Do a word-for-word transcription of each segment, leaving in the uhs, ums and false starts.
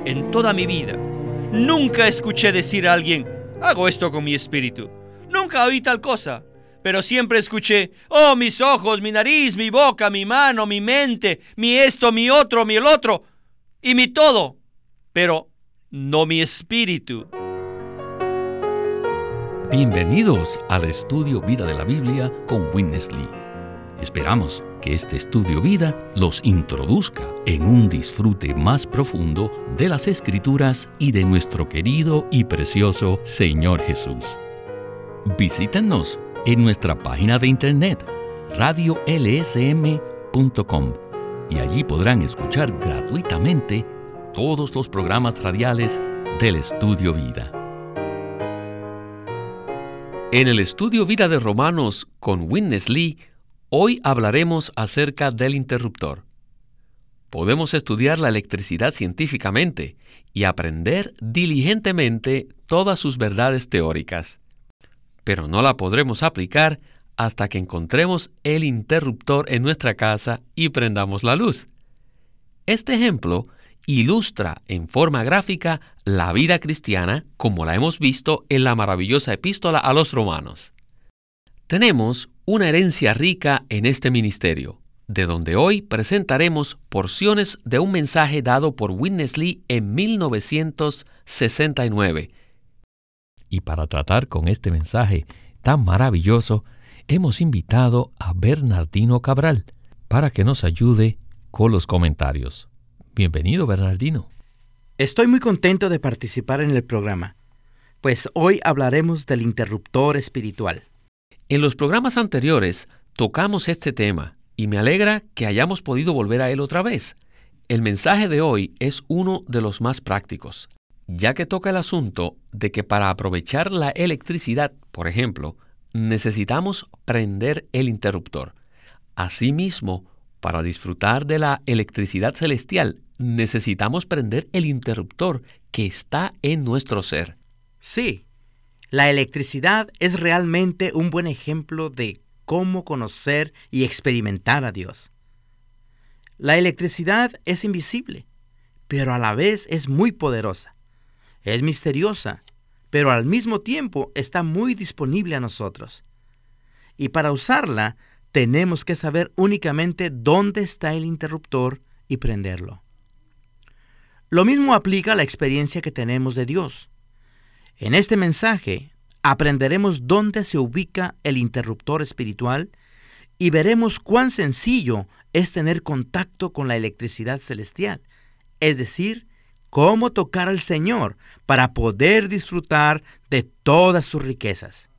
en toda mi vida, nunca escuché decir a alguien, hago esto con mi espíritu. Nunca oí tal cosa. Pero siempre escuché, oh, mis ojos, mi nariz, mi boca, mi mano, mi mente, mi esto, mi otro, mi el otro, y mi todo. Pero no mi espíritu. Bienvenidos al estudio Vida de la Biblia con Witness Lee. Esperamos que este estudio vida los introduzca en un disfrute más profundo de las Escrituras y de nuestro querido y precioso Señor Jesús. Visítenos en nuestra página de internet radio l s m punto com y allí podrán escuchar gratuitamente todos los programas radiales del Estudio Vida. En el Estudio Vida de Romanos con Witness Lee, hoy hablaremos acerca del interruptor. Podemos estudiar la electricidad científicamente y aprender diligentemente todas sus verdades teóricas, pero no la podremos aplicar hasta que encontremos el interruptor en nuestra casa y prendamos la luz. Este ejemplo ilustra en forma gráfica la vida cristiana como la hemos visto en la maravillosa epístola a los Romanos. Tenemos una herencia rica en este ministerio, de donde hoy presentaremos porciones de un mensaje dado por Witness Lee en mil novecientos sesenta y nueve. Y para tratar con este mensaje tan maravilloso, hemos invitado a Bernardino Cabral para que nos ayude con los comentarios. Bienvenido, Bernardino. Estoy muy contento de participar en el programa, pues hoy hablaremos del interruptor espiritual. En los programas anteriores tocamos este tema y me alegra que hayamos podido volver a él otra vez. El mensaje de hoy es uno de los más prácticos, ya que toca el asunto de que para aprovechar la electricidad, por ejemplo, necesitamos prender el interruptor. Asimismo, para disfrutar de la electricidad celestial, necesitamos prender el interruptor que está en nuestro ser. Sí. La electricidad es realmente un buen ejemplo de cómo conocer y experimentar a Dios. La electricidad es invisible, pero a la vez es muy poderosa. Es misteriosa, pero al mismo tiempo está muy disponible a nosotros. Y para usarla, tenemos que saber únicamente dónde está el interruptor y prenderlo. Lo mismo aplica a la experiencia que tenemos de Dios. En este mensaje aprenderemos dónde se ubica el interruptor espiritual y veremos cuán sencillo es tener contacto con la electricidad celestial, es decir, cómo tocar al Señor para poder disfrutar de todas sus riquezas.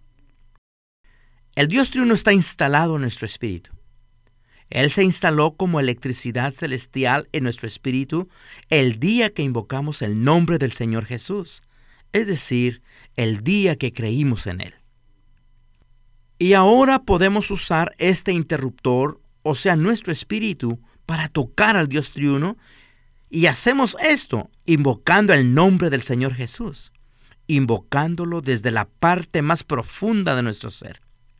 El Dios triuno está instalado en nuestro espíritu. Él se instaló como electricidad celestial en nuestro espíritu el día que invocamos el nombre del Señor Jesús, es decir, el día que creímos en Él. Y ahora podemos usar este interruptor, o sea, nuestro espíritu, para tocar al Dios triuno, y hacemos esto invocando el nombre del Señor Jesús, invocándolo desde la parte más profunda de nuestro ser.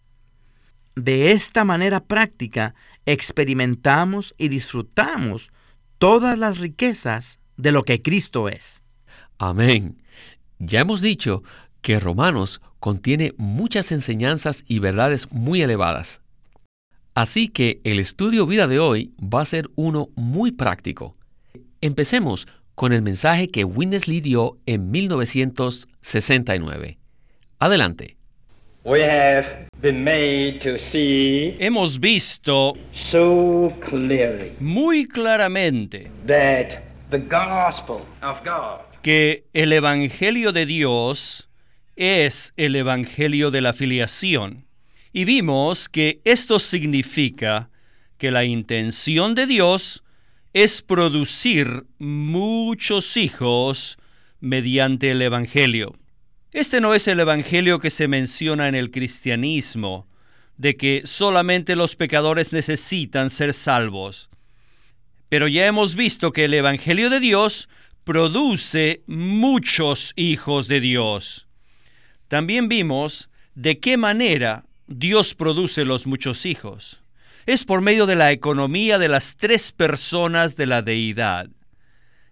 De esta manera práctica, experimentamos y disfrutamos todas las riquezas de lo que Cristo es. Amén. Ya hemos dicho que Romanos contiene muchas enseñanzas y verdades muy elevadas. Así que el estudio vida de hoy va a ser uno muy práctico. Empecemos con el mensaje que Witness Lee dio en mil novecientos sesenta y nueve. Adelante. We have been made to see Hemos visto so clearly muy claramente that the gospel of God que el Evangelio de Dios es el Evangelio de la filiación. Y vimos que esto significa que la intención de Dios es producir muchos hijos mediante el Evangelio. Este no es el Evangelio que se menciona en el cristianismo, de que solamente los pecadores necesitan ser salvos. Pero ya hemos visto que el Evangelio de Dios produce muchos hijos de Dios. También vimos de qué manera Dios produce los muchos hijos. Es por medio de la economía de las tres personas de la deidad.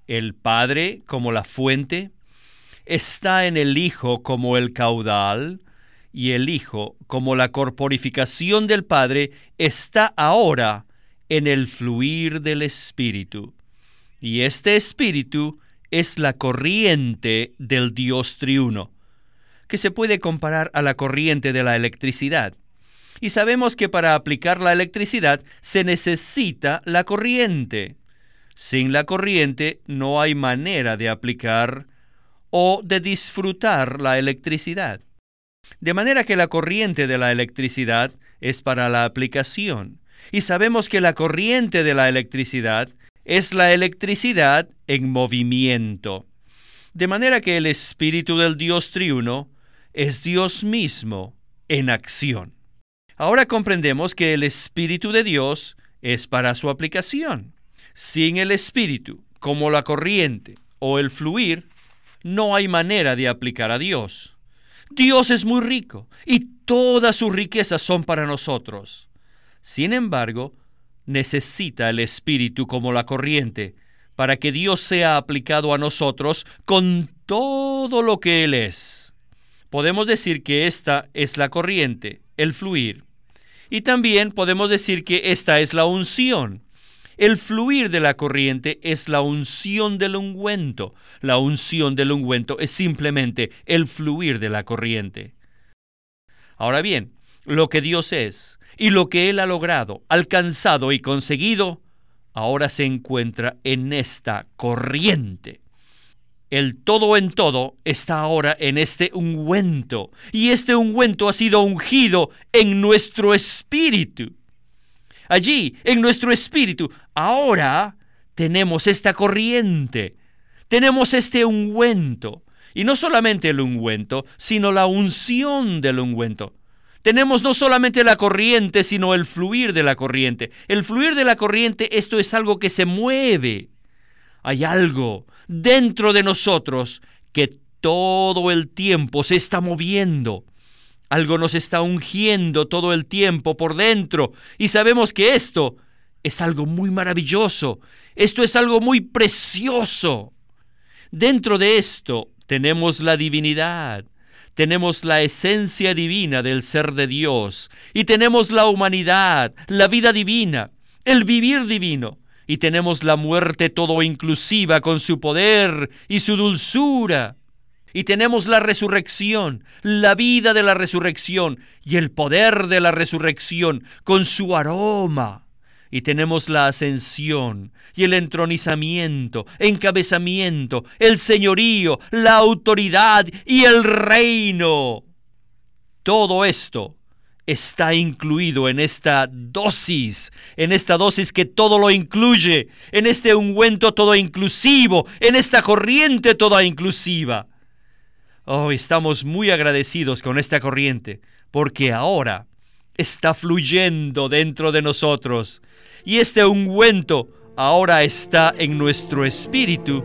el Padre como la fuente, está en el Hijo como el caudal, y el Hijo, como la corporificación del Padre, está ahora en el fluir del Espíritu. Y este Espíritu es la corriente del Dios triuno, que se puede comparar a la corriente de la electricidad. Y sabemos que para aplicar la electricidad se necesita la corriente. Sin la corriente no hay manera de aplicar o de disfrutar la electricidad. De manera que la corriente de la electricidad es para la aplicación. Y sabemos que la corriente de la electricidad es la electricidad en movimiento. De manera que el Espíritu del Dios triuno es Dios mismo en acción. Ahora comprendemos que el Espíritu de Dios es para su aplicación. Sin el Espíritu, como la corriente o el fluir, no hay manera de aplicar a Dios. Dios es muy rico y todas sus riquezas son para nosotros. Sin embargo, necesita el Espíritu como la corriente para que Dios sea aplicado a nosotros con todo lo que Él es. Podemos decir que esta es la corriente, el fluir. Y también podemos decir que esta es la unción. El fluir de la corriente es la unción del ungüento. La unción del ungüento es simplemente el fluir de la corriente. Ahora bien, lo que Dios es y lo que Él ha logrado, alcanzado y conseguido, ahora se encuentra en esta corriente. El todo en todo está ahora en este ungüento, y este ungüento ha sido ungido en nuestro espíritu. Allí, en nuestro espíritu, ahora tenemos esta corriente, tenemos este ungüento, y no solamente el ungüento, sino la unción del ungüento. Tenemos no solamente la corriente, sino el fluir de la corriente. El fluir de la corriente, esto es algo que se mueve. Hay algo dentro de nosotros que todo el tiempo se está moviendo. Algo nos está ungiendo todo el tiempo por dentro. Y sabemos que esto es algo muy maravilloso. Esto es algo muy precioso. Dentro de esto tenemos la divinidad. Tenemos la esencia divina del ser de Dios. Y tenemos la humanidad, la vida divina, el vivir divino. Y tenemos la muerte todo inclusiva con su poder y su dulzura. Y tenemos la resurrección, la vida de la resurrección y el poder de la resurrección con su aroma. Y tenemos la ascensión y el entronizamiento, encabezamiento, el señorío, la autoridad y el reino. Todo esto está incluido en esta dosis, en esta dosis que todo lo incluye, en este ungüento todo inclusivo, en esta corriente toda inclusiva. Oh, estamos muy agradecidos con esta corriente, porque ahora está fluyendo dentro de nosotros, y este ungüento ahora está en nuestro espíritu,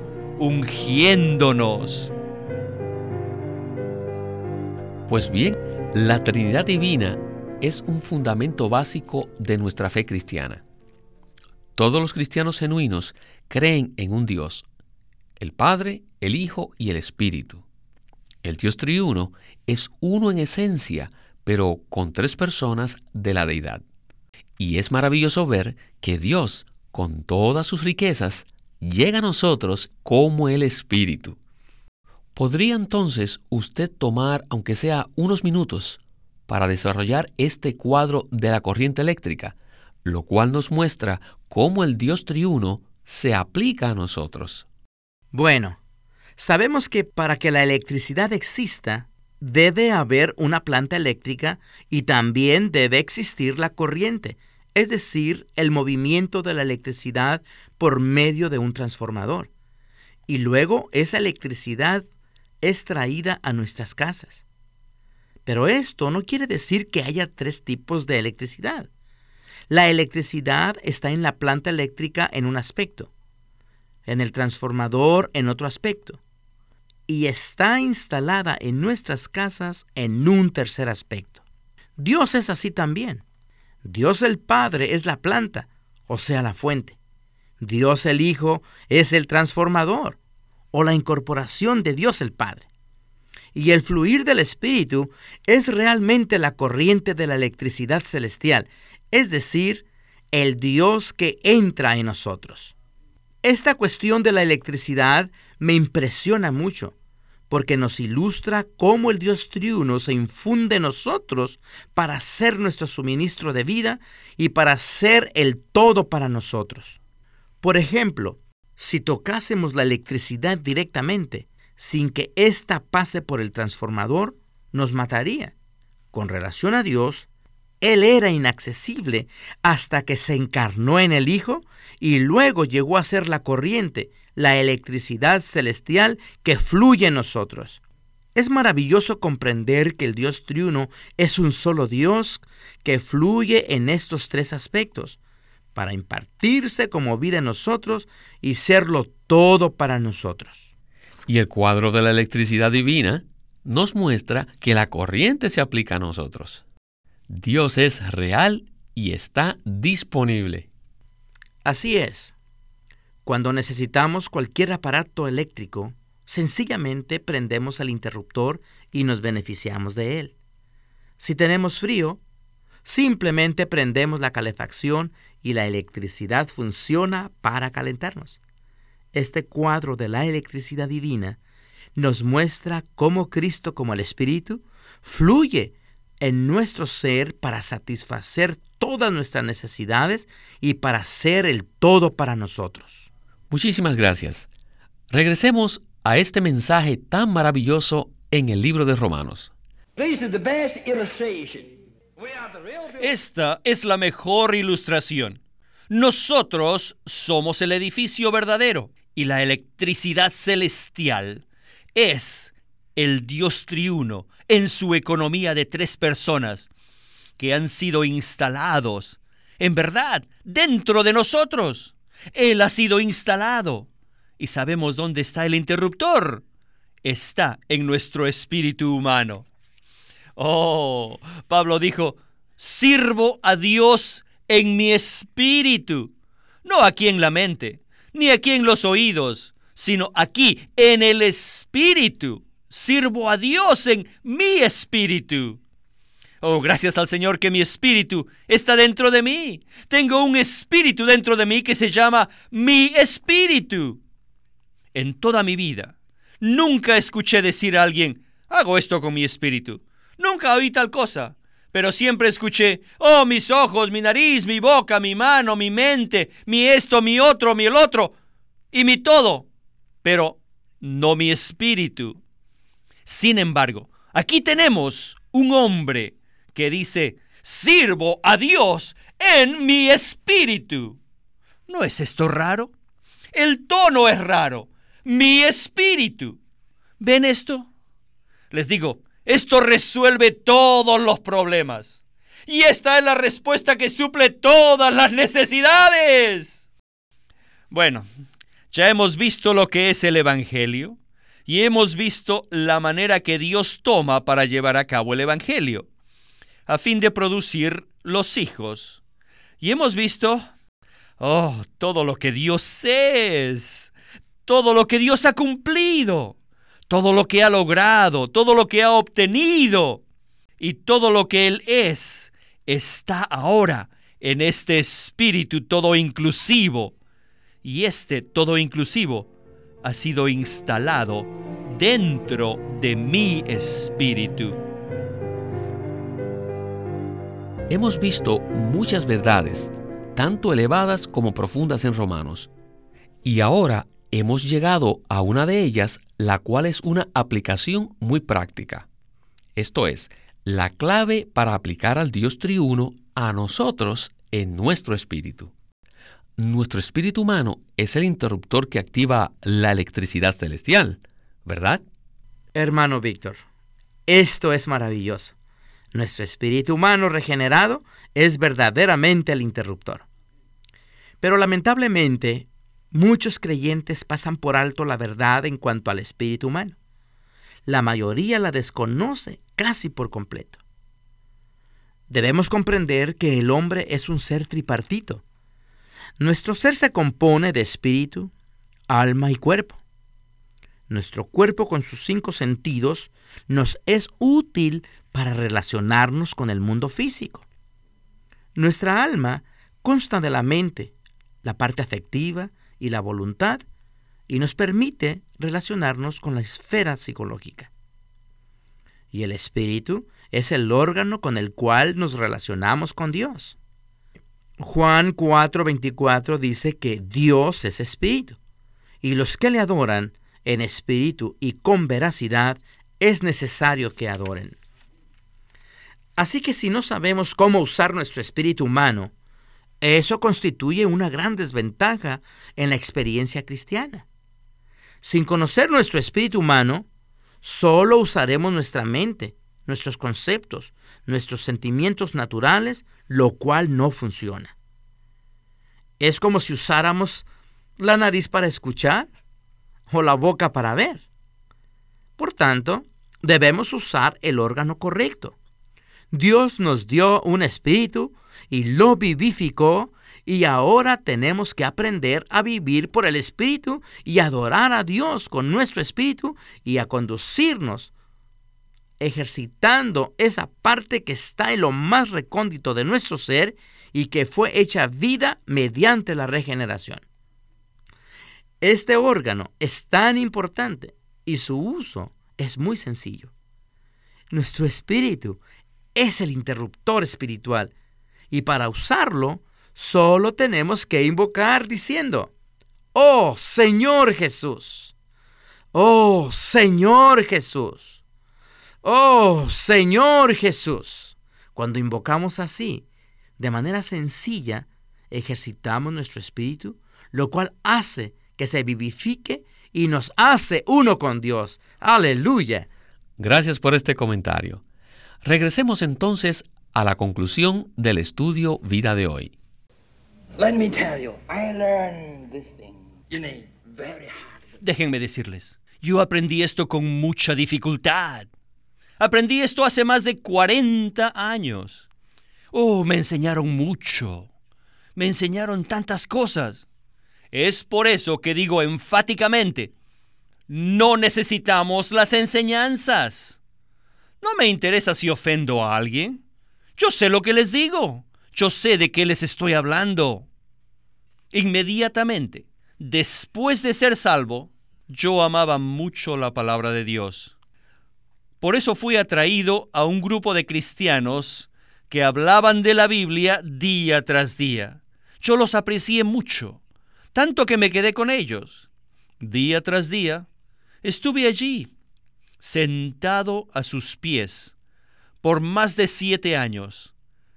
ungiéndonos. Pues bien, la Trinidad Divina es un fundamento básico de nuestra fe cristiana. Todos los cristianos genuinos creen en un Dios, el Padre, el Hijo y el Espíritu. El Dios triuno es uno en esencia, pero con tres personas de la deidad. Y es maravilloso ver que Dios, con todas sus riquezas, llega a nosotros como el Espíritu. ¿Podría entonces usted tomar, aunque sea unos minutos, para desarrollar este cuadro de la corriente eléctrica, lo cual nos muestra cómo el Dios triuno se aplica a nosotros? Bueno, sabemos que para que la electricidad exista, debe haber una planta eléctrica y también debe existir la corriente, es decir, el movimiento de la electricidad por medio de un transformador. Y luego esa electricidad es traída a nuestras casas. Pero esto no quiere decir que haya tres tipos de electricidad. La electricidad está en la planta eléctrica en un aspecto, en el transformador en otro aspecto, y está instalada en nuestras casas en un tercer aspecto. Dios es así también. Dios el Padre es la planta, o sea, la fuente, Dios el Hijo es el transformador o la incorporación de Dios el Padre. Y el fluir del Espíritu es realmente la corriente de la electricidad celestial, es decir, el Dios que entra en nosotros. Esta cuestión de la electricidad me impresiona mucho, porque nos ilustra cómo el Dios triuno se infunde en nosotros para ser nuestro suministro de vida y para ser el todo para nosotros. Por ejemplo, si tocásemos la electricidad directamente, sin que ésta pase por el transformador, nos mataría. Con relación a Dios, Él era inaccesible hasta que se encarnó en el Hijo y luego llegó a ser la corriente, la electricidad celestial que fluye en nosotros. Es maravilloso comprender que el Dios triuno es un solo Dios que fluye en estos tres aspectos, para impartirse como vida en nosotros y serlo todo para nosotros. Y el cuadro de la electricidad divina nos muestra que la corriente se aplica a nosotros. Dios es real y está disponible. Así es. Cuando necesitamos cualquier aparato eléctrico, sencillamente prendemos el interruptor y nos beneficiamos de él. Si tenemos frío, simplemente prendemos la calefacción y la electricidad funciona para calentarnos. Este cuadro de la electricidad divina nos muestra cómo Cristo, como el Espíritu, fluye en nuestro ser para satisfacer todas nuestras necesidades y para ser el todo para nosotros. Muchísimas gracias. Regresemos a este mensaje tan maravilloso en el libro de Romanos. Esta es la mejor ilustración. Nosotros somos el edificio verdadero y la electricidad celestial es el Dios triuno en su economía de tres personas que han sido instalados, en verdad, dentro de nosotros. Él ha sido instalado y sabemos dónde está el interruptor. Está en nuestro espíritu humano. Oh, Pablo dijo, sirvo a Dios en mi espíritu, no aquí en la mente, ni aquí en los oídos, sino aquí en el espíritu. Sirvo a Dios en mi espíritu. Oh, gracias al Señor que mi espíritu está dentro de mí. Tengo un espíritu dentro de mí que se llama mi espíritu. En toda mi vida, nunca escuché decir a alguien, hago esto con mi espíritu. Nunca oí tal cosa, pero siempre escuché, oh, mis ojos, mi nariz, mi boca, mi mano, mi mente, mi esto, mi otro, mi el otro, y mi todo, pero no mi espíritu. Sin embargo, aquí tenemos un hombre que dice, sirvo a Dios en mi espíritu. ¿No es esto raro? El tono es raro. Mi espíritu. ¿Ven esto? Les digo, esto resuelve todos los problemas. Y esta es la respuesta que suple todas las necesidades. Bueno, ya hemos visto lo que es el Evangelio y hemos visto la manera que Dios toma para llevar a cabo el Evangelio, a fin de producir los hijos. Y hemos visto, oh, todo lo que Dios es, todo lo que Dios ha cumplido, todo lo que ha logrado, todo lo que ha obtenido y todo lo que Él es, está ahora en este espíritu todo inclusivo. Y este todo inclusivo ha sido instalado dentro de mi espíritu. Hemos visto muchas verdades, tanto elevadas como profundas en Romanos. Y ahora hemos llegado a una de ellas, la cual es una aplicación muy práctica. Esto es, la clave para aplicar al Dios triuno a nosotros en nuestro espíritu. Nuestro espíritu humano es el interruptor que activa la electricidad celestial, ¿verdad? Hermano Víctor, esto es maravilloso. Nuestro espíritu humano regenerado es verdaderamente el interruptor. Pero lamentablemente, muchos creyentes pasan por alto la verdad en cuanto al espíritu humano. La mayoría la desconoce casi por completo. Debemos comprender que el hombre es un ser tripartito. Nuestro ser se compone de espíritu, alma y cuerpo. Nuestro cuerpo con sus cinco sentidos nos es útil para relacionarnos con el mundo físico. Nuestra alma consta de la mente, la parte afectiva y la voluntad, y nos permite relacionarnos con la esfera psicológica. Y el espíritu es el órgano con el cual nos relacionamos con Dios. Juan cuatro veinticuatro dice que Dios es espíritu, y los que le adoran en espíritu y con veracidad es necesario que adoren. Así que si no sabemos cómo usar nuestro espíritu humano, eso constituye una gran desventaja en la experiencia cristiana. Sin conocer nuestro espíritu humano, solo usaremos nuestra mente, nuestros conceptos, nuestros sentimientos naturales, lo cual no funciona. Es como si usáramos la nariz para escuchar o la boca para ver. Por tanto, debemos usar el órgano correcto. Dios nos dio un espíritu y lo vivificó, y ahora tenemos que aprender a vivir por el espíritu y adorar a Dios con nuestro espíritu y a conducirnos ejercitando esa parte que está en lo más recóndito de nuestro ser y que fue hecha vida mediante la regeneración. Este órgano es tan importante y su uso es muy sencillo. Nuestro espíritu es el interruptor espiritual, y para usarlo solo tenemos que invocar diciendo: ¡Oh, Señor Jesús! ¡Oh, Señor Jesús! ¡Oh, Señor Jesús! Cuando invocamos así, de manera sencilla, ejercitamos nuestro espíritu, lo cual hace que se vivifique y nos hace uno con Dios. ¡Aleluya! Gracias por este comentario. Regresemos entonces a la conclusión del estudio Vida de hoy. Let me tell you, I learned this thing, you know, very hard. Déjenme decirles, yo aprendí esto con mucha dificultad. Aprendí esto hace más de cuarenta años. Oh, me enseñaron mucho. Me enseñaron tantas cosas. Es por eso que digo enfáticamente, no necesitamos las enseñanzas. No me interesa si ofendo a alguien. Yo sé lo que les digo. Yo sé de qué les estoy hablando. Inmediatamente, después de ser salvo, yo amaba mucho la palabra de Dios. Por eso fui atraído a un grupo de cristianos que hablaban de la Biblia día tras día. Yo los aprecié mucho, tanto que me quedé con ellos. Día tras día, estuve allí, sentado a sus pies, por más de siete años.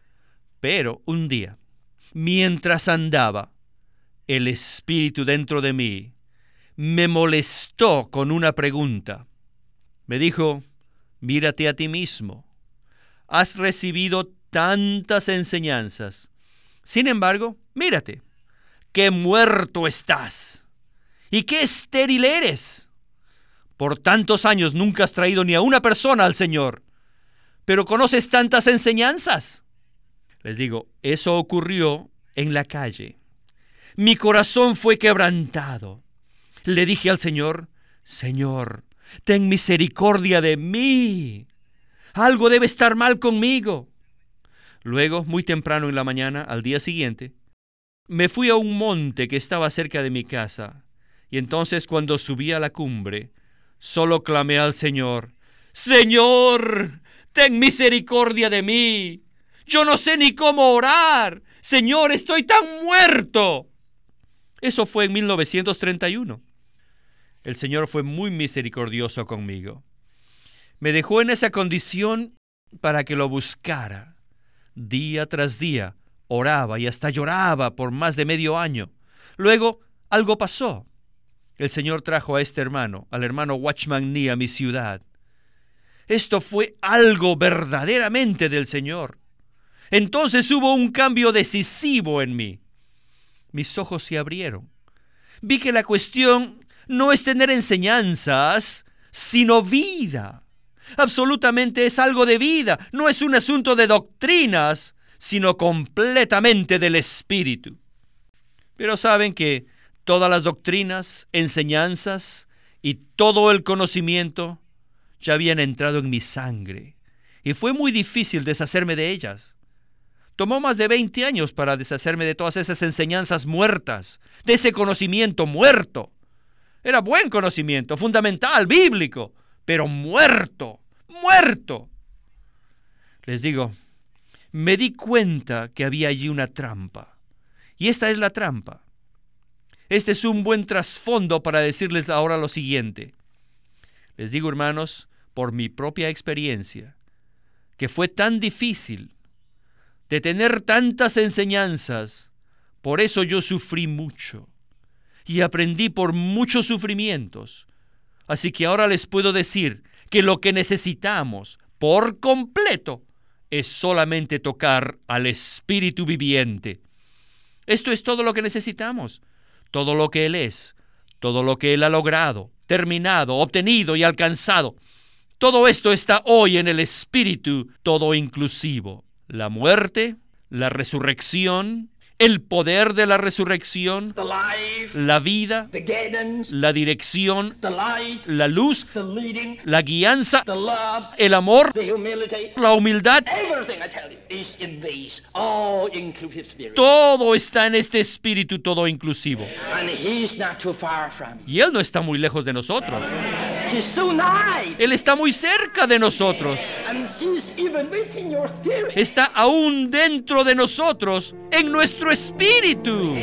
Pero un día, mientras andaba, el espíritu dentro de mí me molestó con una pregunta. Me dijo: mírate a ti mismo. Has recibido tantas enseñanzas. Sin embargo, mírate, qué muerto estás y qué estéril eres. Por tantos años nunca has traído ni a una persona al Señor, pero conoces tantas enseñanzas. Les digo, eso ocurrió en la calle. Mi corazón fue quebrantado. Le dije al Señor: Señor, ten misericordia de mí. Algo debe estar mal conmigo. Luego, muy temprano en la mañana, al día siguiente, me fui a un monte que estaba cerca de mi casa. Y entonces, cuando subí a la cumbre, solo clamé al Señor: Señor, ten misericordia de mí. Yo no sé ni cómo orar. Señor, estoy tan muerto. Eso fue en mil novecientos treinta y uno. El Señor fue muy misericordioso conmigo. Me dejó en esa condición para que lo buscara. Día tras día oraba y hasta lloraba por más de medio año. Luego algo pasó. El Señor trajo a este hermano, al hermano Watchman Nee, a mi ciudad. Esto fue algo verdaderamente del Señor. Entonces hubo un cambio decisivo en mí. Mis ojos se abrieron. Vi que la cuestión no es tener enseñanzas, sino vida. Absolutamente es algo de vida. No es un asunto de doctrinas, sino completamente del Espíritu. Pero saben que todas las doctrinas, enseñanzas y todo el conocimiento ya habían entrado en mi sangre, y fue muy difícil deshacerme de ellas. Tomó más de veinte años para deshacerme de todas esas enseñanzas muertas, de ese conocimiento muerto. Era buen conocimiento, fundamental, bíblico, pero muerto, muerto. Les digo, me di cuenta que había allí una trampa, y esta es la trampa. Este es un buen trasfondo para decirles ahora lo siguiente. Les digo, hermanos, por mi propia experiencia, que fue tan difícil de tener tantas enseñanzas, por eso yo sufrí mucho y aprendí por muchos sufrimientos. Así que ahora les puedo decir que lo que necesitamos por completo es solamente tocar al Espíritu viviente. Esto es todo lo que necesitamos, todo lo que Él es, todo lo que Él ha logrado, terminado, obtenido y alcanzado. Todo esto está hoy en el Espíritu todo inclusivo. La muerte, la resurrección, el poder de la resurrección, the life, la vida, the guidance, la dirección, the light, la luz, the leading, la guianza, the love, el amor, the humility. la humildad. Everything, I tell you, is in these all-inclusive spirit. Todo está en este Espíritu todo inclusivo. And He's not too far from you. Y Él no está muy lejos de nosotros. He's so nigh. Él está muy cerca de nosotros. And He's even within your spirit. Está aún dentro de nosotros, en nuestro espíritu.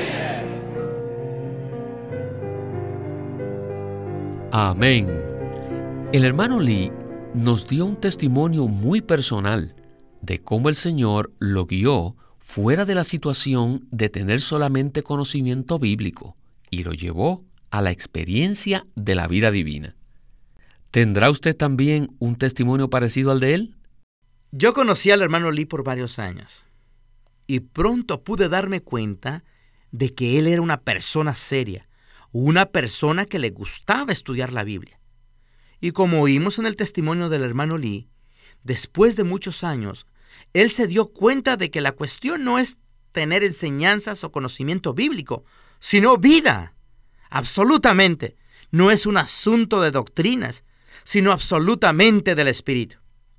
Amén. El hermano Lee nos dio un testimonio muy personal de cómo el Señor lo guió fuera de la situación de tener solamente conocimiento bíblico y lo llevó a la experiencia de la vida divina. ¿Tendrá usted también un testimonio parecido al de él? Yo conocí al hermano Lee por varios años y pronto pude darme cuenta de que él era una persona seria, una persona que le gustaba estudiar la Biblia. Y como oímos en el testimonio del hermano Lee, después de muchos años, él se dio cuenta de que la cuestión no es tener enseñanzas o conocimiento bíblico, sino vida. Absolutamente. No es un asunto de doctrinas, sino absolutamente del Espíritu.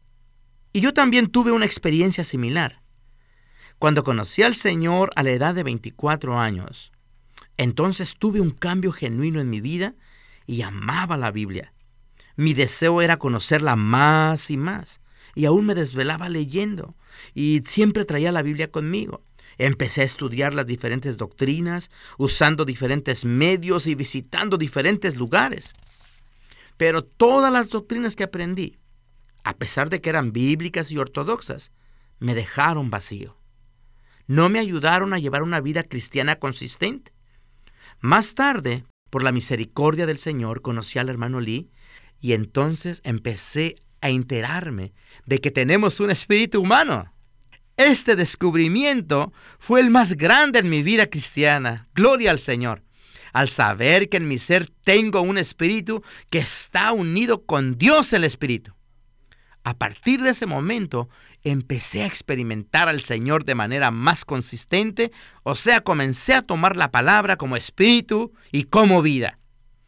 Y yo también tuve una experiencia similar. Cuando conocí al Señor a la edad de veinticuatro años, entonces tuve un cambio genuino en mi vida y amaba la Biblia. Mi deseo era conocerla más y más, y aún me desvelaba leyendo, y siempre traía la Biblia conmigo. Empecé a estudiar las diferentes doctrinas, usando diferentes medios y visitando diferentes lugares. Pero todas las doctrinas que aprendí, a pesar de que eran bíblicas y ortodoxas, me dejaron vacío. No me ayudaron a llevar una vida cristiana consistente. Más tarde, por la misericordia del Señor, conocí al hermano Lee y entonces empecé a enterarme de que tenemos un espíritu humano. Este descubrimiento fue el más grande en mi vida cristiana. Gloria al Señor. Al saber que en mi ser tengo un espíritu que está unido con Dios el Espíritu. A partir de ese momento, empecé a experimentar al Señor de manera más consistente, o sea, comencé a tomar la palabra como espíritu y como vida.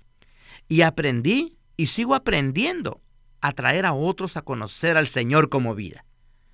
Y aprendí y sigo aprendiendo a traer a otros a conocer al Señor como vida.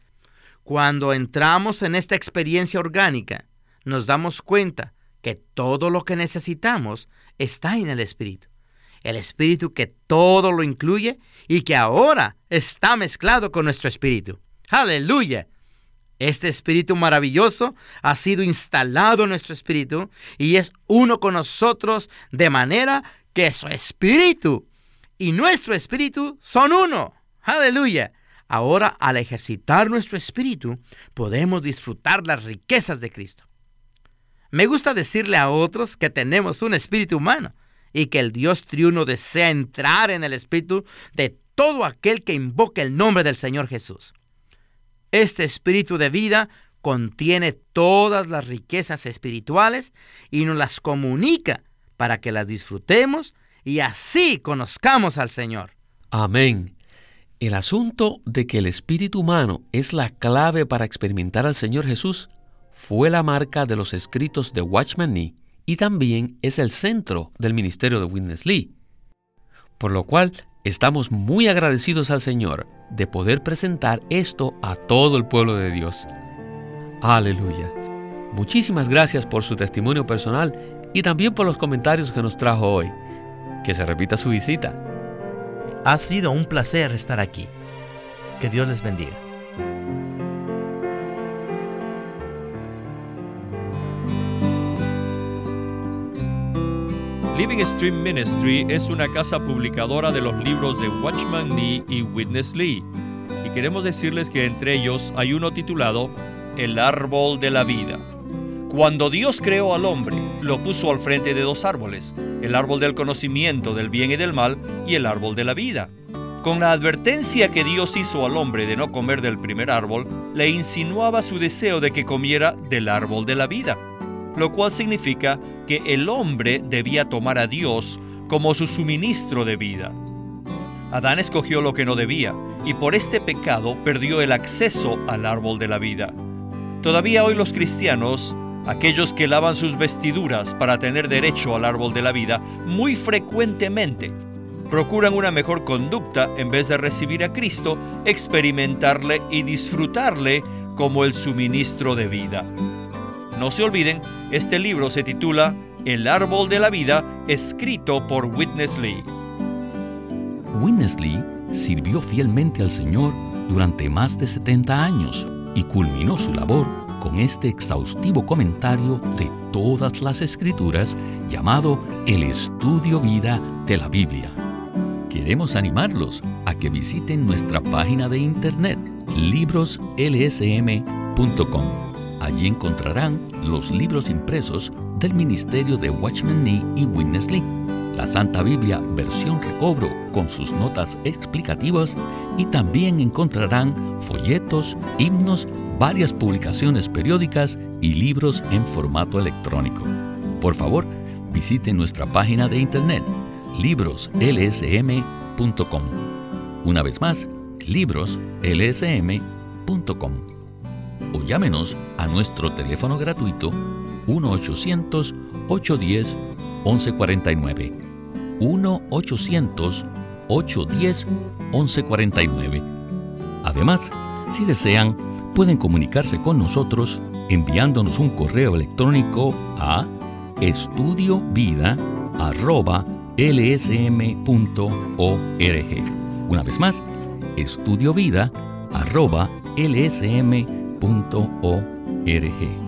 Cuando entramos en esta experiencia orgánica, nos damos cuenta que todo lo que necesitamos está en el Espíritu. El Espíritu que todo lo incluye y que ahora está mezclado con nuestro espíritu. ¡Aleluya! Este espíritu maravilloso ha sido instalado en nuestro espíritu y es uno con nosotros de manera que su espíritu y nuestro espíritu son uno. ¡Aleluya! Ahora, al ejercitar nuestro espíritu, podemos disfrutar las riquezas de Cristo. Me gusta decirle a otros que tenemos un espíritu humano y que el Dios triuno desea entrar en el espíritu de todo aquel que invoque el nombre del Señor Jesús. Este espíritu de vida contiene todas las riquezas espirituales y nos las comunica para que las disfrutemos y así conozcamos al Señor. Amén. El asunto de que el espíritu humano es la clave para experimentar al Señor Jesús fue la marca de los escritos de Watchman Nee y también es el centro del ministerio de Witness Lee. Por lo cual, estamos muy agradecidos al Señor de poder presentar esto a todo el pueblo de Dios. Aleluya. Muchísimas gracias por su testimonio personal y también por los comentarios que nos trajo hoy. Que se repita su visita. Ha sido un placer estar aquí. Que Dios les bendiga. Living Stream Ministry es una casa publicadora de los libros de Watchman Nee y Witness Lee. Y queremos decirles que entre ellos hay uno titulado El Árbol de la Vida. Cuando Dios creó al hombre, lo puso al frente de dos árboles, el árbol del conocimiento del bien y del mal y el árbol de la vida. Con la advertencia que Dios hizo al hombre de no comer del primer árbol, le insinuaba su deseo de que comiera del árbol de la vida, lo cual significa que el hombre debía tomar a Dios como su suministro de vida. Adán escogió lo que no debía, y por este pecado perdió el acceso al árbol de la vida. Todavía hoy los cristianos, aquellos que lavan sus vestiduras para tener derecho al árbol de la vida, muy frecuentemente procuran una mejor conducta en vez de recibir a Cristo, experimentarle y disfrutarle como el suministro de vida. No se olviden, este libro se titula El Árbol de la Vida, escrito por Witness Lee. Witness Lee sirvió fielmente al Señor durante más de setenta años y culminó su labor con este exhaustivo comentario de todas las Escrituras llamado El Estudio Vida de la Biblia. Queremos animarlos a que visiten nuestra página de internet libros l s m punto com. Allí encontrarán los libros impresos del ministerio de Watchman Nee y Witness Lee, la Santa Biblia versión recobro con sus notas explicativas, y también encontrarán folletos, himnos, varias publicaciones periódicas y libros en formato electrónico. Por favor, visiten nuestra página de internet libros l s m punto com. Una vez más, libros l s m punto com. O llámenos a nuestro teléfono gratuito uno ochocientos, ochocientos diez, once cuarenta y nueve. uno ochocientos, ochocientos diez, once cuarenta y nueve. Además, si desean, pueden comunicarse con nosotros enviándonos un correo electrónico a estudiovida arroba l s m punto org. Una vez más, estudiovida arroba l s m punto org.